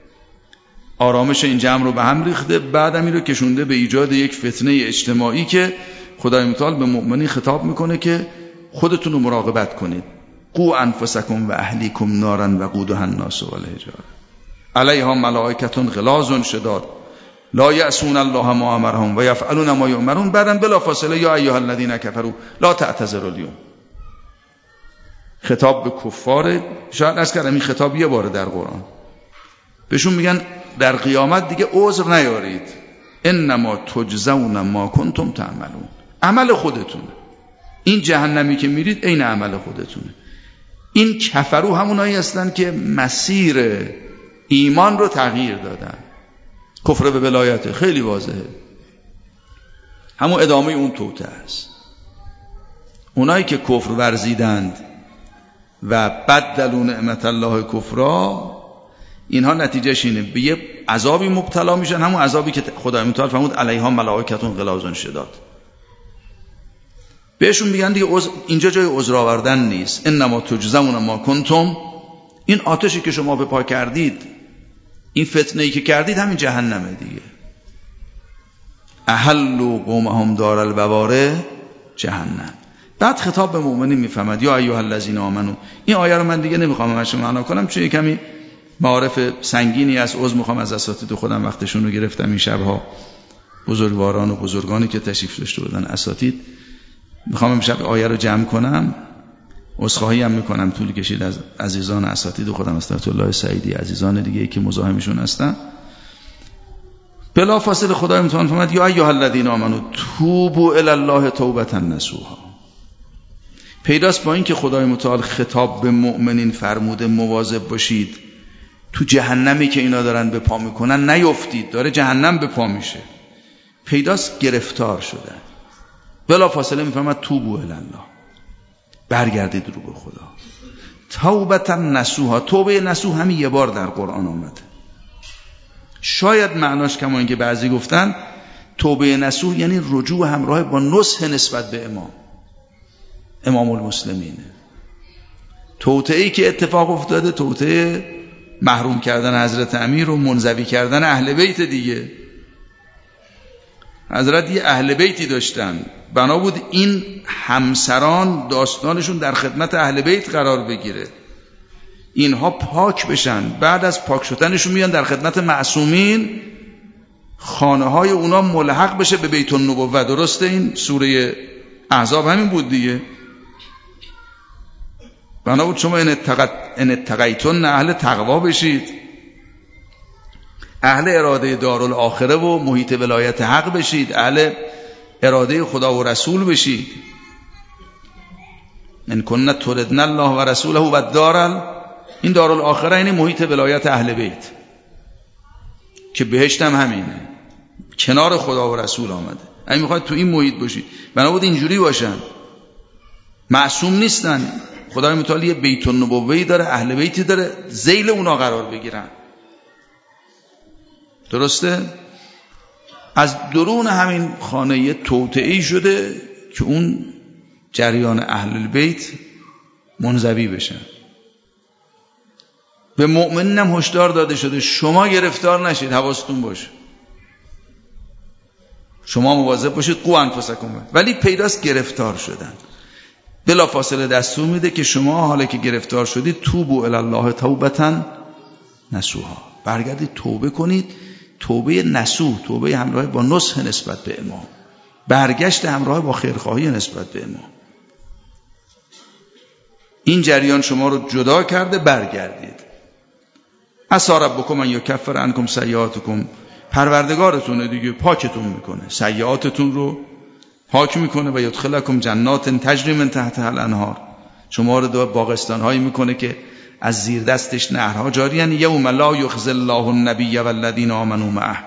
آرامش این جمع رو به هم ریخته، بعدم این رو کشونده به ایجاد یک فتنه اجتماعی که خدای متعال به مؤمنین خطاب میکنه که خودتون رو مراقبت کنید. قوا انفسکم و اهلیکم نارا وقودها الناس والحجاره علیها ملائکة غلاظ شداد لا یعصون الله ما امرهم و یفعلون ما یؤمرون. بعدم بلافاصله یا ایها الذین کفروا لا تعتذروا اليوم. خطاب به کفار. شاید از کردم این خطاب یه باره در قرآن بهشون میگن در قیامت دیگه عذر نیارید، انما تجزون ما کنتم تعملون. عمل خودتونه. این جهنمی که میرید عین عمل خودتونه. این کفرو همونایی هستن که مسیر ایمان رو تغییر دادن. کفر به ولایت خیلی واضحه، همون ادامه اون توطئه است. اونایی که کفر ورزیدند و بدلوا نعمت الله کفرا، اینها نتیجهش اینه، به یه عذابی مبتلا میشن، همون عذابی که خدای متعال فرمود علیها ملائکتون غلاظ شداد. بهشون میگن دیگه اینجا جای عذر آوردن نیست، انما تجزون ما کنتم، این آتشی که شما به پا کردید، این فتنه‌ای که کردید همین جهنمه دیگه. احلوا قومهم دار البوار جهنم. بعد خطاب به مؤمنین میفهمد یا ایها الذین آمنو. این آیه رو من دیگه نمیخوام همش معنا کنم چون کمی معارف سنگینی از عذر میخوام از اساتید خودم وقتشون رو گرفتم این شبها، بزرگواران و بزرگانی که تشریف داشته بودن اساتید. میخوام امشب آیه رو جمع کنم. عذرخواهی هم میکنم طول کشید از عزیزان اساتید خودم، استغفر الله سعیدی، عزیزان دیگه که مزاحمشون هستن. بلا فاصله خدای متعال فرمود یا ایها الذین آمنو توبوا الی الله توبة نصوحا. پیداست با این که خدای متعال خطاب به مؤمنین فرموده مواظب باشید تو جهنمی که اینا دارن به پا میکنن نیفتید، داره جهنم به پا میشه. پیداست گرفتار شدن. بلا فاصله میفرماد توبوا الی الله، برگردید رو به خدا. توبة نصوحا، توبه نصوح همین یه بار در قرآن آمده. شاید معناش کما اینکه بعضی گفتن توبه نصوح یعنی رجوع همراه با نصح نسبت به امام المسلمینه. توطئه‌ای که اتفاق افتاده، توطئه محروم کردن حضرت امیر و منزوی کردن اهل بیت دیگه. حضرت یه اهل بیتی داشتن، بنا بود این همسران داستانشون در خدمت اهل بیت قرار بگیره، اینها پاک بشن، بعد از پاک شدنشون میان در خدمت معصومین، خانه های اونا ملحق بشه به بیت النبوه. درسته؟ این سوره احزاب همین بود دیگه. بنا بود شما ان اتقیتن اهل تقوا بشید، اهل اراده دارالآخره و محیط ولایت حق بشید، اهل اراده خدا و رسول بشید. ان کنن تردن الله و رسوله و این دارالآخره یعنی محیط ولایت اهل بیت که بهشت هم همینه، کنار خدا و رسول آمده. اگه میخواید تو این محیط باشید بنابود اینجوری باشن. معصوم نیستن، خدای متعال یه بیت النبوه‌ای داره، اهل بیتی داره، ذیل اونا قرار بگیرن. درسته؟ از درون همین خانه یه توطئه‌ای شده که اون جریان اهل البیت منزوی بشن. به مؤمنین هم هشدار داده شده شما گرفتار نشید، حواستون باشه، شما مواظب باشید، قوا انفسکم. ولی پیداست گرفتار شدن. بلا فاصله دستور میده که شما حالا که گرفتار شدید توبوا الی الله توبة نصوحا، برگردید توبه کنید. توبه نصوح، توبه همراه با نصح نسبت به امام، برگشت همراه با خیرخواهی نسبت به امام. این جریان شما رو جدا کرده، برگردید. عسی ربکم ان یکفر عنکم سیئاتکم، پروردگارتونه دیگه، پاکتون میکنه، سیئاتتون رو پاک میکنه. و یدخلکم جنات تجری من تحتها الانهار، شما رو دو باغستان‌هایی میکنه که از زیر دستش نهرها جاری ان یوم لا یخزی الله النبی والذین آمنوا معه.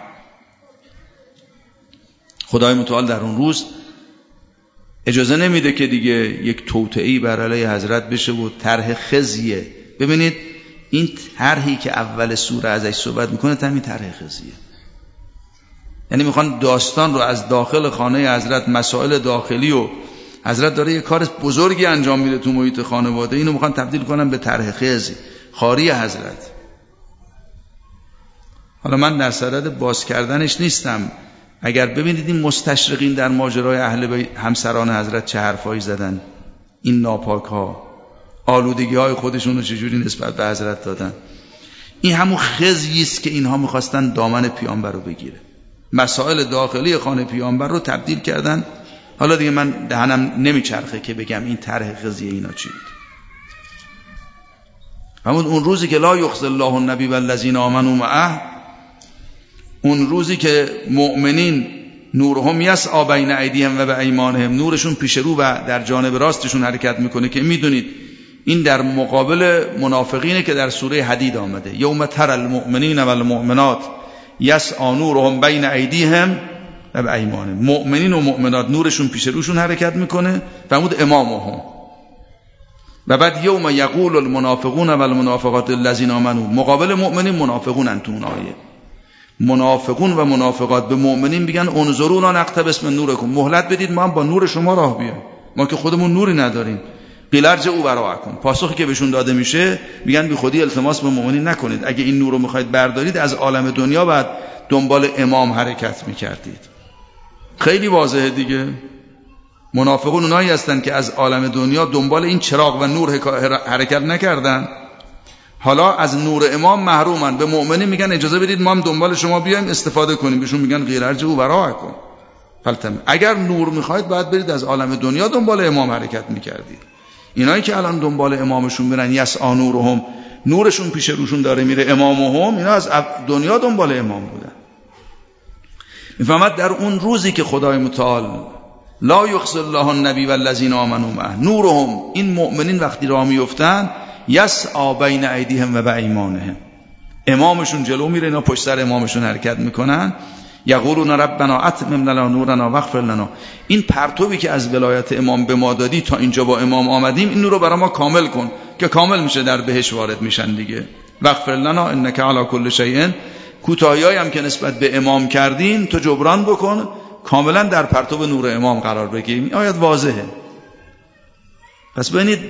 خدای متعال در اون روز اجازه نمیده که دیگه یک توطئه‌ای بر علیه حضرت بشه و طرح خزیه. ببینید این طرحی که اول سوره ازش صحبت میکنه همین طرح خزیه، یعنی میخوان داستان رو از داخل خانه حضرت، مسائل داخلی، و حضرت داره یه کار بزرگی انجام میده تو محیط خانواده، اینو میخوان تبدیل کنن به طرح خزی، خاری حضرت. حالا من در صدد باز کردنش نیستم. اگر ببینید این مستشرقین در ماجرای اهل بیت، همسران حضرت چه حرفایی زدن، این ناپاک ها آلودگی های خودشون رو چجوری نسبت به حضرت دادن، این همون خزی است که اینها میخواستن دامن پیامبر رو بگیره، مسائل داخلی خانه پیامبر رو تبدیل کردن. حالا دیگه من دهنم نمیچرخه که بگم این طرح خزی اینا چی بود. همون اون روزی که لا یخزی الله النبی والذین آمنوا معه، اون روزی که مؤمنین نورهم یسعی بین ایدیهم و بایمانهم، نورشون پیش رو و در جانب راستشون حرکت میکنه، که میدونید این در مقابل منافقینه که در سوره حدید آمده. یوم تر المؤمنین والمؤمنات یسعی نورهم بین ایدیهم و بایمانهم، مؤمنین و مؤمنات نورشون پیش روشون حرکت میکنه، فرمود امامهم، و بعد یوم یقول المنافقون و المنافقات الذین آمنوا، مقابل مؤمنین منافقونن تو اون آیه. منافقون و منافقات به مؤمنین میگن انظرونا نقتبس من نورکم، مهلت بدید ما هم با نور شما راه بیایم، ما که خودمون نوری نداریم. قیل ارجعوا وراءکم، پاسخی که بهشون داده میشه میگن بی خودی التماس به مؤمنین نکنید، اگه این نور رو میخواید بردارید از عالم دنیا بعد دنبال امام حرکت میکردید. خیلی واضحه دیگه. منافقون اونایی هستن که از عالم دنیا دنبال این چراغ و نور حرکت نکردن، حالا از نور امام محرومن. به مؤمنین میگن اجازه بدید ما هم دنبال شما بیایم استفاده کنیم، بهشون میگن غیر ارجعوا وراءکم. اگر نور میخواید باید برید از عالم دنیا دنبال امام حرکت میکردید. اینایی که الان دنبال امامشون میرن یسعی نورهم، نورشون پیش روشون داره میره، امامهم، اینا از دنیا دنبال امام بودن. میفهمد در اون روزی که خدای متعال لا یخزی الله النبی والذین آمنوا معه نورهم، این مؤمنین وقتی راه میافتن یسعی بین ایدیهم و بایمانهم، امامشون جلو میره، اینا پشت سر امامشون حرکت میکنن. یقولون ربنا اتمم لنا نورنا واغفر لنا، این پرتوی که از ولایت امام به ما دادی تا اینجا با امام آمدیم، این نور رو برای ما کامل کن که کامل میشه در بهشت وارد میشن دیگه. واغفر لنا انک علی کل شیء، کوتاهیایی هم که نسبت به امام کردیم تو جبران بکن، کاملا در پرتو نور امام قرار بگیریم. این آیت واضحه. پس ببینید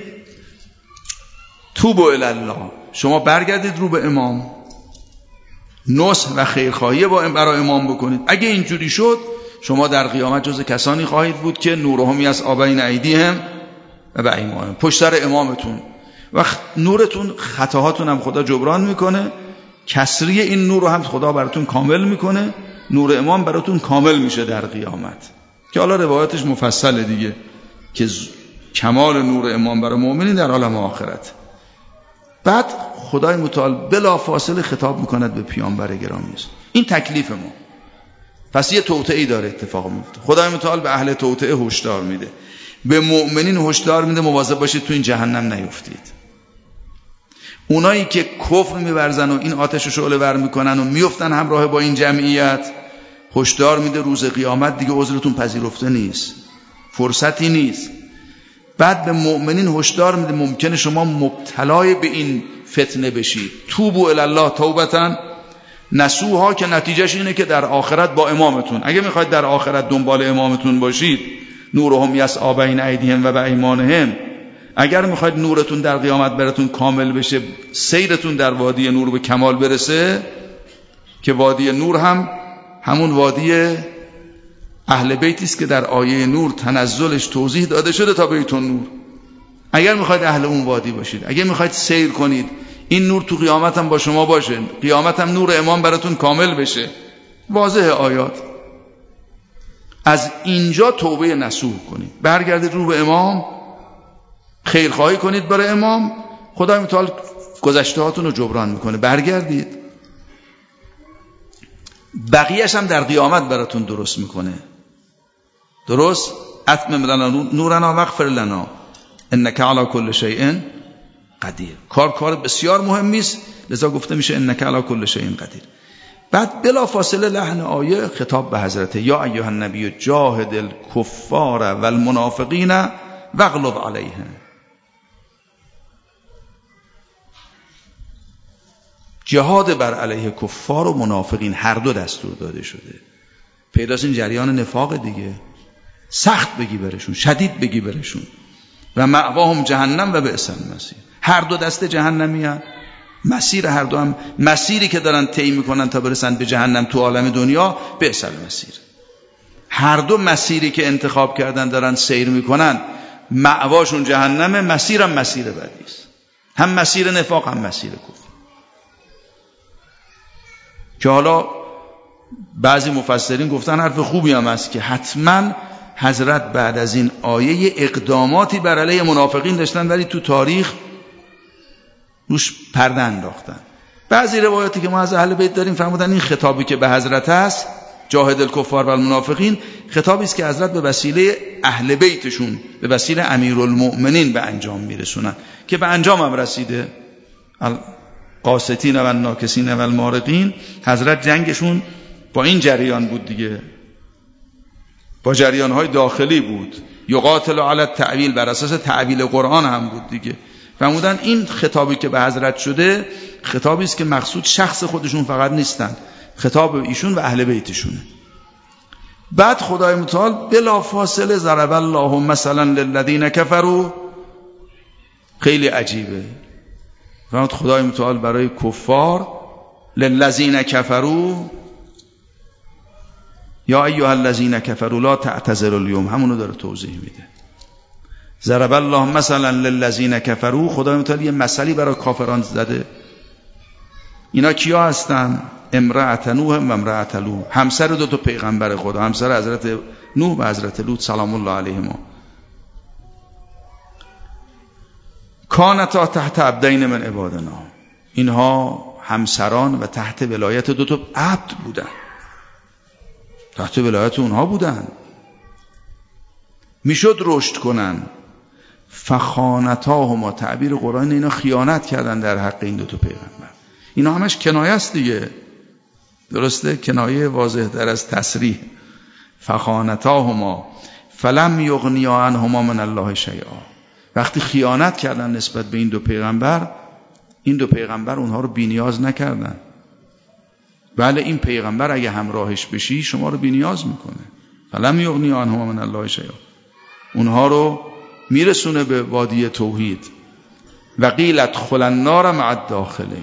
توبوا الی الله، شما برگردید رو به امام، نصح و خیرخواهی برای امام بکنید. اگه اینجوری شد شما در قیامت جز کسانی خواهید بود که نورهم یسعی بین ایدیهم و بایمانهم، پشت سر امامتون. وقت نورتون خطاهاتون هم خدا جبران میکنه، کسری این نور رو هم خدا براتون کامل میکنه، نور امام براتون کامل میشه در قیامت، که حالا روایتش مفصله دیگه که کمال نور امام برای مؤمنین در عالم آخرت. بعد خدای متعال بلا فاصله خطاب میکند به پیامبر گرامی. این تکلیف ما. پس یه توطئه‌ای داره اتفاق میفته. خدای متعال به اهل توطئه هشدار میده، به مؤمنین هشدار میده مواظب باشید تو این جهنم نیفتید. اونایی که کفر میورزن و این آتش شعله ور میکنن و میفتن همراه با این جمعیت، هشدار میده روز قیامت دیگه عذرتون پذیرفته نیست، فرصتی نیست. بعد به مؤمنین هشدار میده ممکنه شما مبتلای به این فتنه بشید. توبوا الی الله توبة نصوحا، که نتیجهش اینه که در آخرت با امامتون، اگه میخواید در آخرت دنبال امامتون باشید، نورهم یسعی بین ایدیهم و بایمانهم، اگر میخواید نورتون در قیامت براتون کامل بشه، سیرتون در وادی نور به کمال برسه، که وادی نور هم همون وادی اهل بیتی است که در آیه نور تنزلش توضیح داده شده تا بیتون نور. اگر میخواید اهل اون وادی باشید، اگر میخواید سیر کنید، این نور تو قیامت هم با شما باشه، قیامت هم نور امام براتون کامل بشه، واضح آیات. از اینجا توبه نصوح کنید، برگردید رو به امام، خیرخواهی کنید برای امام، خدای متعال گذشته هاتون رو جبران میکنه. برگردید، بقیه‌اش هم در قیامت براتون درست میکنه. درست؟ اتمم لنا نورنا واغفر لنا انک علی کل شیء قدیر. کار بسیار مهمی است، لذا گفته میشه انک علی کل شیء قدیر. بعد بلا فاصله لحن آیه خطاب به حضرت یا ایها النبی جاهد الکفار والمنافقین واغلظ علیهم. جهاد بر علیه کفار و منافقین هر دو دستور داده شده. پیداست این جریان نفاق دیگه، سخت بگی برشون، شدید بگی برشون. و مأواهم جهنم و بئس المصیر. هر دو دسته جهنمی هستند. مسیر هر دو هم مسیری که دارن طی میکنن تا برسن به جهنم تو عالم دنیا، بئس المصیر. هر دو مسیری که انتخاب کردن دارن سیر میکنن، مأواشون جهنمه، مسیرم مسیر بدی است. هم مسیر نفاق هم مسیر کفر. که حالا بعضی مفسرین گفتن حرف خوبی هم است که حتما حضرت بعد از این آیه اقداماتی بر علیه منافقین داشتن، ولی تو تاریخ روش پرده انداختن. بعضی روایاتی که ما از اهل بیت داریم فرمودن این خطابی که به حضرت است، جاهد الکفار و المنافقین، خطابی است که حضرت به وسیله اهل بیتشون، به وسیله امیرالمؤمنین به انجام میرسونن، که به انجام هم رسیده. قاسطین و الناکسین و المارقین، حضرت جنگشون با این جریان بود دیگه، با جریانهای داخلی بود. یقاتل علی التأویل، بر اساس تعویل قرآن هم بود دیگه. فرمودن این خطابی که به حضرت شده خطابی است که مقصود شخص خودشون فقط نیستن، خطاب ایشون و اهل بیتشونه. بعد خدای متعال بلا فاصله ضرب الله مثلا للذین کفروا، خیلی عجیبه. فرمود خدای متعال برای کفار للذین کفروا یا ایها الذین کفروا لا تعتذروا اليوم، همونو داره توضیح میده. ضرب الله مثلا للذین کفروا، خدای متعال یه مثلی برای کافران زده. اینا کیا هستن؟ امرأت نوح و امرأت لوط، همسر دو تا پیغمبر خدا، همسر حضرت نوح و حضرت لوط سلام الله علیهما. کانتا تحت عبدین من عبادنا، اینها همسران و تحت ولایت دو تا عبد بودن، تحت ولایت اونها بودن، میشد رشد کنن. فخانتاهما، تعبیر قرآن اینا خیانت کردن در حق این دو تا پیغمبر. اینا همش کنایه است دیگه، درسته؟ کنایه واضح در از تصریح. فخانتاهما فلم یغنیا عنهما من الله شیئا، وقتی خیانت کردن نسبت به این دو پیغمبر، این دو پیغمبر اونها رو بی‌نیاز نکردن. بله این پیغمبر اگه همراهش بشی شما رو بی‌نیاز میکنه. فلم یغنیا عنهما من الله شیئا، اونها رو میرسونه به وادی توحید. و قیل ادخلوا النار مع الداخلین،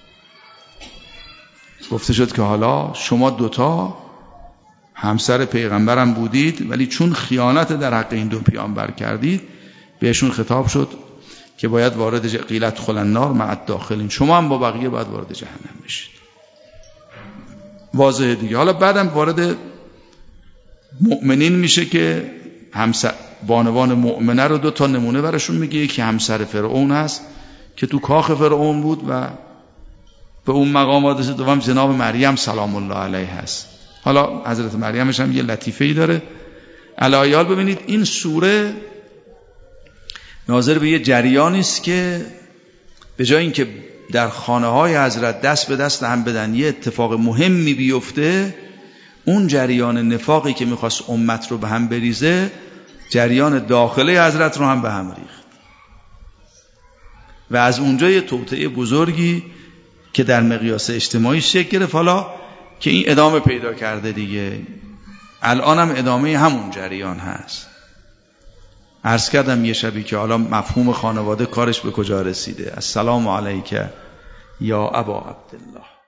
گفته شد که حالا شما دوتا همسر پیغمبرم بودید ولی چون خیانت در حق این دو پیامبر کردید بهشون خطاب شد که باید وارد قیل ادخلوا النار مع الداخلین، شما هم با بقیه باید وارد جهنم بشید. واضحه دیگه. حالا بعدم وارد مؤمنین میشه که همسر بانوان مؤمنه رو دو تا نمونه براشون میگه. یکی همسر فرعون هست که تو کاخ فرعون بود و به اون مقامات رسید. دوم جناب مریم سلام الله علیه هست. حالا حضرت مریمش هم یه لطیفه‌ای داره. علایال ببینید این سوره ناظر به یه جریانی است که به جای اینکه در خانه‌های حضرت دست به دست هم بدن یه اتفاق مهمی بیفته، اون جریان نفاقی که میخواست امت رو به هم بریزه، جریان داخله حضرت رو هم به هم ریخت و از اونجا یه توطئه بزرگی که در مقیاس اجتماعی شکل گرفت، حالا که این ادامه پیدا کرده دیگه. الان هم ادامه همون جریان هست. عرض کردم یه شبی که حالا مفهوم خانواده کارش به کجا رسیده. السلام علیک یا ابا عبدالله.